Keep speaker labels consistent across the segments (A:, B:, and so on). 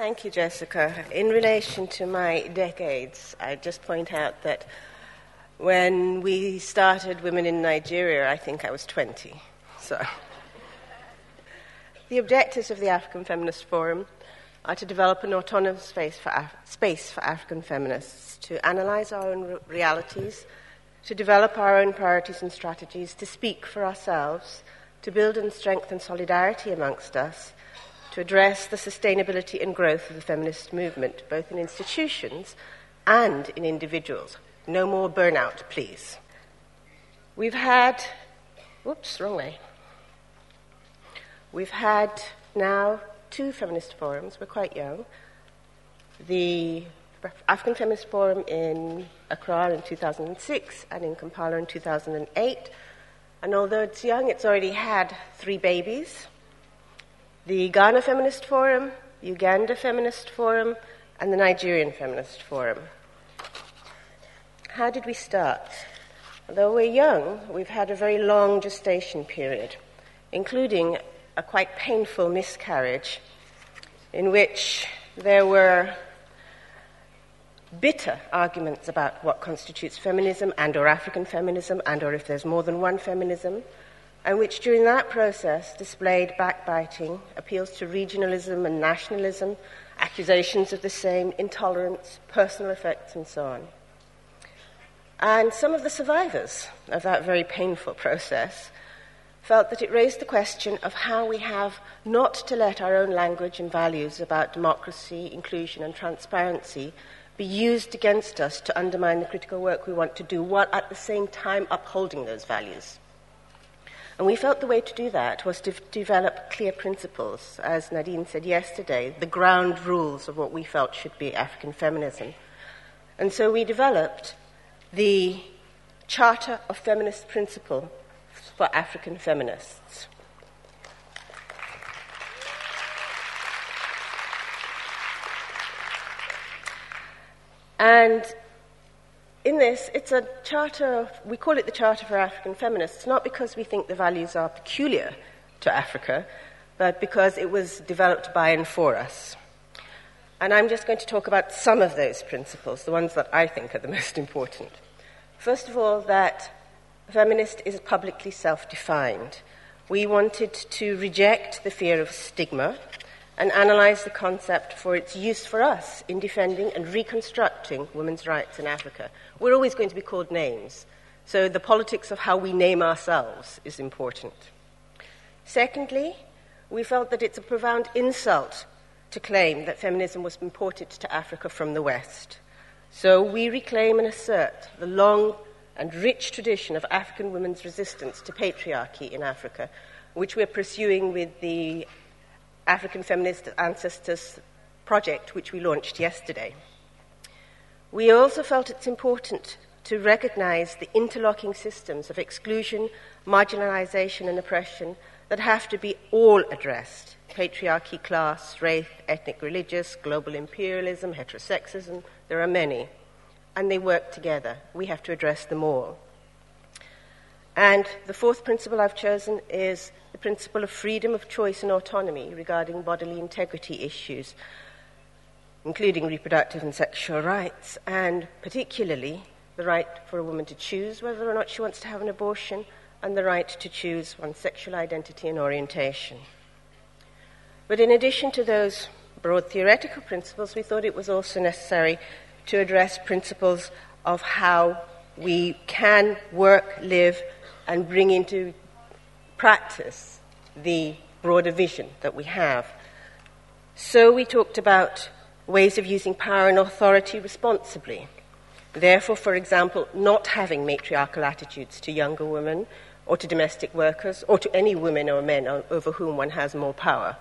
A: Thank you, Jessica. In relation to my decades, I'd just point out that when we started Women in Nigeria, I think I was 20. So, the objectives of the African Feminist Forum are to develop an autonomous space for African feminists, to analyze our own realities, to develop our own priorities and strategies, to speak for ourselves, to build and strengthen solidarity amongst us, to address the sustainability and growth of the feminist movement, both in institutions and in individuals. No more burnout, please. We've had now 2 feminist forums. We're quite young. The African Feminist Forum in Accra in 2006 and in Kampala in 2008. And although it's young, it's already had 3 babies. The Ghana Feminist Forum, Uganda Feminist Forum, and the Nigerian Feminist Forum. How did we start? Although we're young, we've had a very long gestation period, including a quite painful miscarriage in which there were bitter arguments about what constitutes feminism and or African feminism and or if there's more than one feminism, and which during that process displayed backbiting, appeals to regionalism and nationalism, accusations of the same, intolerance, personal effects, and so on. And some of the survivors of that very painful process felt that it raised the question of how we have not to let our own language and values about democracy, inclusion, and transparency be used against us to undermine the critical work we want to do, while at the same time upholding those values. And we felt the way to do that was to develop clear principles, as Nadine said yesterday, the ground rules of what we felt should be African feminism. And so we developed the Charter of Feminist Principle for African Feminists. And in this, it's a charter, we call it the Charter for African Feminists, not because we think the values are peculiar to Africa, but because it was developed by and for us. And I'm just going to talk about some of those principles, the ones that I think are the most important. First of all, that feminist is publicly self-defined. We wanted to reject the fear of stigma and analyze the concept for its use for us in defending and reconstructing women's rights in Africa. We're always going to be called names, so the politics of how we name ourselves is important. Secondly, we felt that it's a profound insult to claim that feminism was imported to Africa from the West. So we reclaim and assert the long and rich tradition of African women's resistance to patriarchy in Africa, which we're pursuing with the African Feminist Ancestors project, which we launched yesterday. We also felt it's important to recognize the interlocking systems of exclusion, marginalization, and oppression that have to be all addressed: patriarchy, class, race, ethnic, religious, global imperialism, heterosexism. There are many, and they work together. We have to address them all. And the 4th principle I've chosen is the principle of freedom of choice and autonomy regarding bodily integrity issues, including reproductive and sexual rights, and particularly the right for a woman to choose whether or not she wants to have an abortion, and the right to choose one's sexual identity and orientation. But in addition to those broad theoretical principles, we thought it was also necessary to address principles of how we can work, live, and bring into practice the broader vision that we have. So we talked about ways of using power and authority responsibly. Therefore, for example, not having matriarchal attitudes to younger women or to domestic workers or to any women or men over whom one has more power.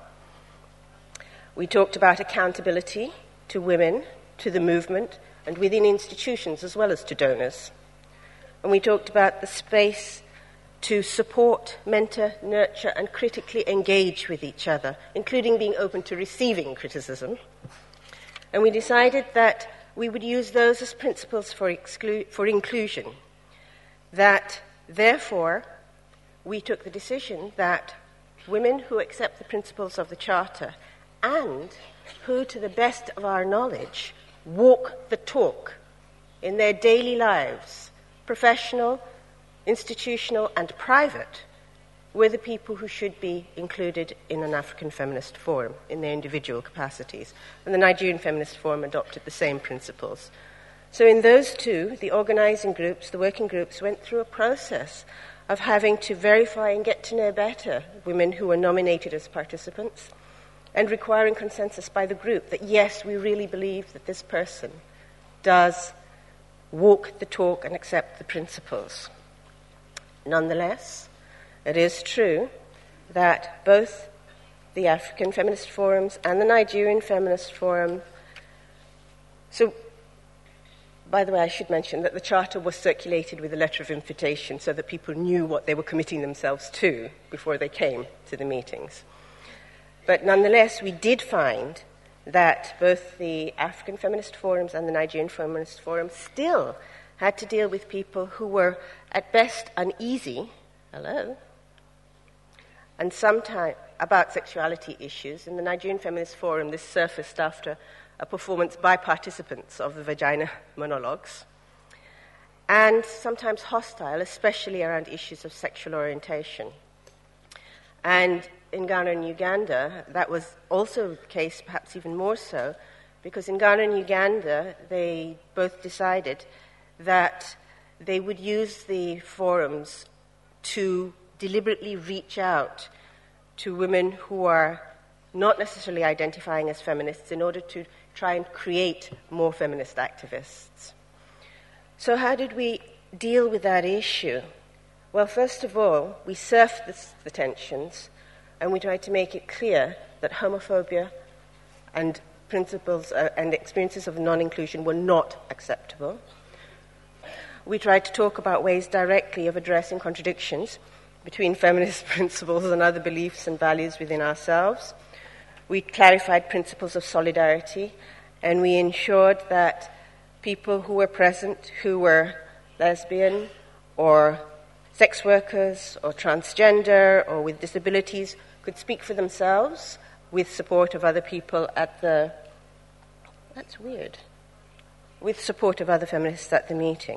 A: We talked about accountability to women, to the movement, and within institutions as well as to donors. And we talked about the space to support, mentor, nurture, and critically engage with each other, including being open to receiving criticism. And we decided that we would use those as principles for inclusion, that therefore we took the decision that women who accept the principles of the Charter and who, to the best of our knowledge, walk the talk in their daily lives, professional, institutional, and private, were the people who should be included in an African Feminist Forum in their individual capacities. And the Nigerian Feminist Forum adopted the same principles. So in those two, the organizing groups, the working groups, went through a process of having to verify and get to know better women who were nominated as participants, and requiring consensus by the group that, yes, we really believe that this person does walk the talk and accept the principles. Nonetheless, it is true that both the African Feminist Forums and the Nigerian Feminist Forum. So, by the way, I should mention that the Charter was circulated with a letter of invitation so that people knew what they were committing themselves to before they came to the meetings. But nonetheless, we did find that both the African Feminist Forums and the Nigerian Feminist Forum still had to deal with people who were, at best, uneasy, and sometimes about sexuality issues. In the Nigerian Feminist Forum, this surfaced after a performance by participants of the Vagina Monologues, and sometimes hostile, especially around issues of sexual orientation. And in Ghana and Uganda, that was also the case, perhaps even more so, because in Ghana and Uganda, they both decided that they would use the forums to deliberately reach out to women who are not necessarily identifying as feminists in order to try and create more feminist activists. So how did we deal with that issue? Well, first of all, we surfaced the tensions, and we tried to make it clear that homophobia and principles and experiences of non-inclusion were not acceptable. We tried to talk about ways directly of addressing contradictions between feminist principles and other beliefs and values within ourselves. We clarified principles of solidarity, and we ensured that people who were present, who were lesbian or sex workers or transgender or with disabilities, could speak for themselves with support of other people at the... That's weird. With support of other feminists at the meeting.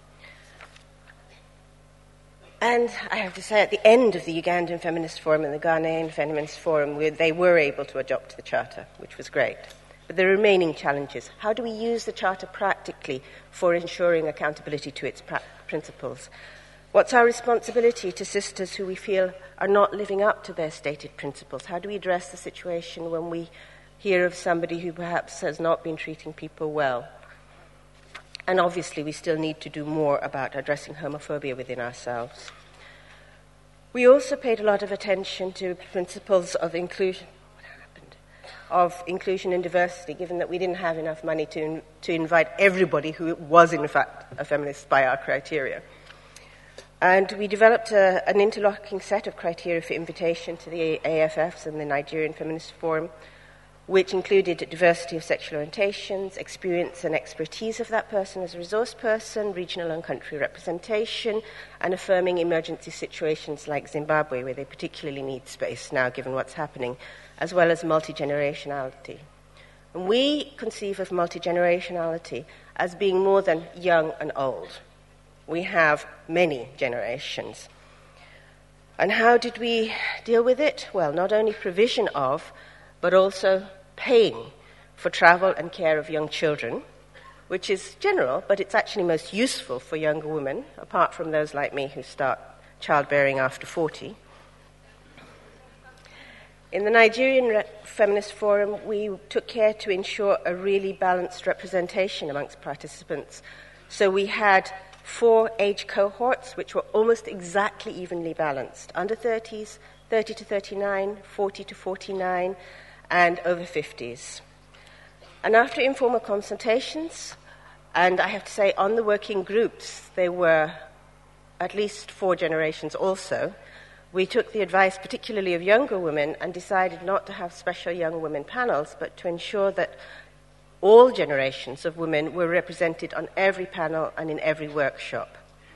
A: And I have to say, at the end of the Ugandan Feminist Forum and the Ghanaian Feminist Forum, they were able to adopt the Charter, which was great. But the remaining challenges: how do we use the Charter practically for ensuring accountability to its principles? What's our responsibility to sisters who we feel are not living up to their stated principles? How do we address the situation when we hear of somebody who perhaps has not been treating people well? And obviously, we still need to do more about addressing homophobia within ourselves. We also paid a lot of attention to principles of inclusion. Inclusion and diversity, given that we didn't have enough money to invite everybody who was, in fact, a feminist by our criteria. And we developed an interlocking set of criteria for invitation to the AFFs and the Nigerian Feminist Forum, which included diversity of sexual orientations, experience and expertise of that person as a resource person, regional and country representation, and affirming emergency situations like Zimbabwe, where they particularly need space now, given what's happening, as well as multi-generationality. And we conceive of multi-generationality as being more than young and old. We have many generations. And how did we deal with it? Well, not only provision of, but also paying for travel and care of young children, which is general, but it's actually most useful for younger women, apart from those like me who start childbearing after 40. In the Nigerian Feminist Forum, we took care to ensure a really balanced representation amongst participants. So we had 4 age cohorts, which were almost exactly evenly balanced: under 30s, 30 to 39, 40 to 49, and over 50s. And after informal consultations, and I have to say on the working groups, there were at least 4 generations also, we took the advice particularly of younger women and decided not to have special young women panels, but to ensure that all generations of women were represented on every panel and in every workshop.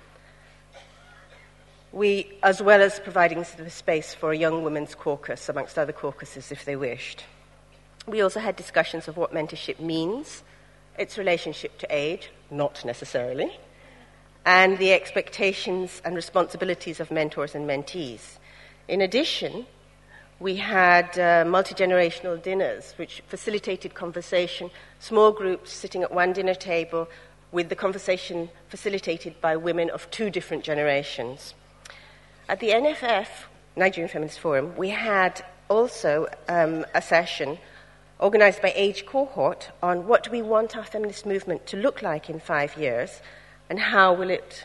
A: We, as well as providing the space for a young women's caucus, amongst other caucuses, if they wished. We also had discussions of what mentorship means, its relationship to age, not necessarily, and the expectations and responsibilities of mentors and mentees. In addition, we had multi-generational dinners, which facilitated conversation, small groups sitting at one dinner table with the conversation facilitated by women of two different generations. At the NFF, Nigerian Feminist Forum, we had also a session organized by age cohort on what do we want our feminist movement to look like in 5 years, and how will it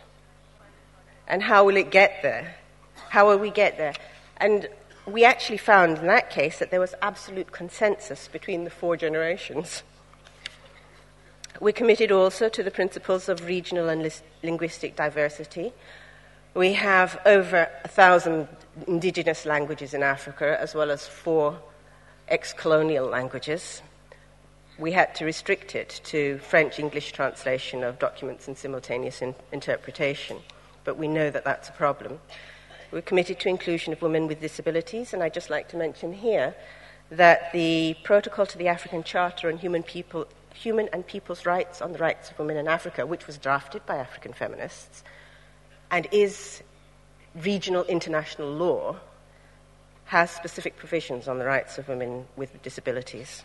A: get there? How will we get there? And we actually found in that case that there was absolute consensus between the 4 generations. We're committed also to the principles of regional and linguistic diversity. We have over 1,000 indigenous languages in Africa, as well as 4 ex-colonial languages. We had to restrict it to French-English translation of documents and simultaneous interpretation, but we know that that's a problem. We're committed to inclusion of women with disabilities, and I'd just like to mention here that the Protocol to the African Charter on Human and People's Rights on the Rights of Women in Africa, which was drafted by African feminists and is regional international law, has specific provisions on the rights of women with disabilities.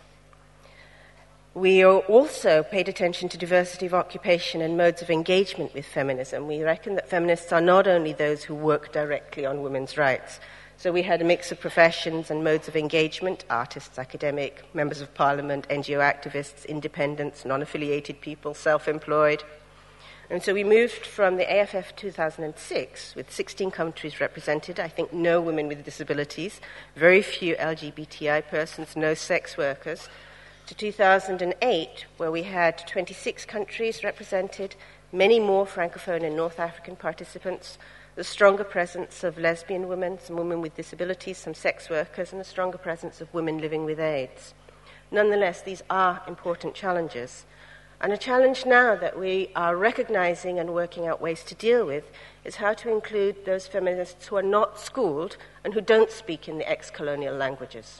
A: We also paid attention to diversity of occupation and modes of engagement with feminism. We reckon that feminists are not only those who work directly on women's rights. So we had a mix of professions and modes of engagement: artists, academic, members of parliament, NGO activists, independents, non-affiliated people, self-employed. And so we moved from the AFF 2006, with 16 countries represented, I think no women with disabilities, very few LGBTI persons, no sex workers, to 2008, where we had 26 countries represented, many more Francophone and North African participants, the stronger presence of lesbian women, some women with disabilities, some sex workers, and a stronger presence of women living with AIDS. Nonetheless, these are important challenges. And a challenge now that we are recognizing and working out ways to deal with is how to include those feminists who are not schooled and who don't speak in the ex-colonial languages.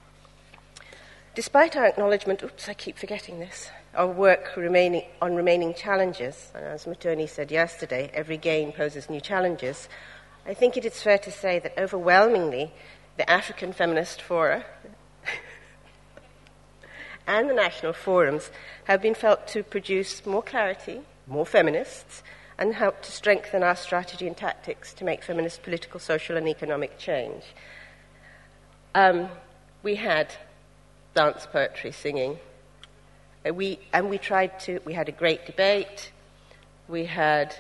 A: Despite our acknowledgement, I keep forgetting this, our work on remaining challenges, and as Matoni said yesterday, every gain poses new challenges, I think it is fair to say that overwhelmingly the African Feminist Fora and the national forums have been felt to produce more clarity, more feminists, and help to strengthen our strategy and tactics to make feminist political, social, and economic change. We had dance, poetry, singing. We had a great debate. We had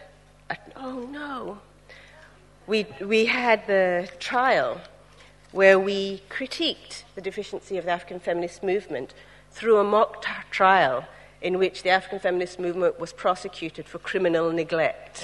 A: the trial where we critiqued the deficiency of the African feminist movement through a mock trial in which the African feminist movement was prosecuted for criminal neglect.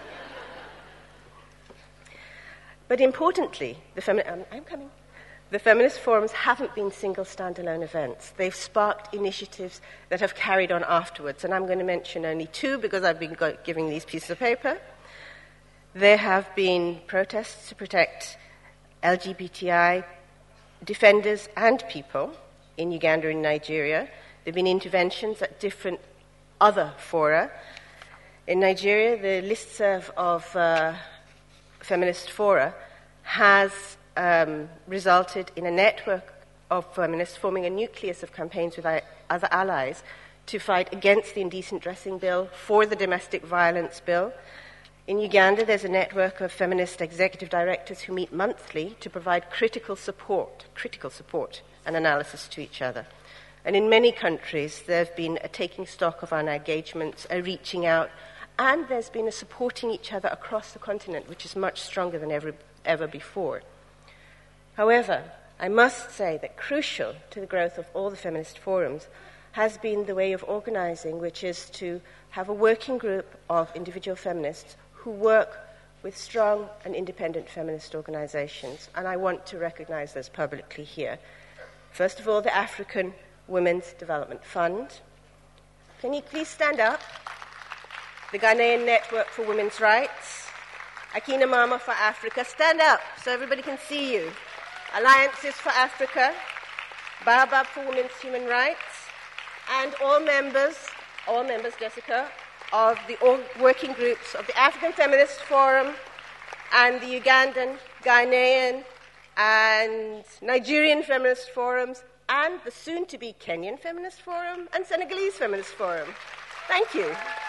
A: But importantly, the feminist forums haven't been single standalone events. They've sparked initiatives that have carried on afterwards, and I'm going to mention only 2 because I've been giving these pieces of paper. There have been protests to protect LGBTI defenders and people in Uganda and Nigeria. There have been interventions at different other fora. In Nigeria, the listserv of feminist fora has resulted in a network of feminists forming a nucleus of campaigns with other allies to fight against the indecent dressing bill, for the domestic violence bill. In Uganda, there's a network of feminist executive directors who meet monthly to provide critical support and analysis to each other. And in many countries, there have been a taking stock of our engagements, a reaching out, and there's been a supporting each other across the continent, which is much stronger than ever before. However, I must say that crucial to the growth of all the feminist forums has been the way of organizing, which is to have a working group of individual feminists who work with strong and independent feminist organizations, and I want to recognize those publicly here. First of all, the African Women's Development Fund. Can you please stand up? The Ghanaian Network for Women's Rights. Akina Mama for Africa. Stand up so everybody can see you. Alliances for Africa. Baobab for Women's Human Rights, and all members, Jessica, of the working groups of the African Feminist Forum and the Ugandan, Ghanaian, and Nigerian Feminist Forums, and the soon-to-be Kenyan Feminist Forum and Senegalese Feminist Forum. Thank you.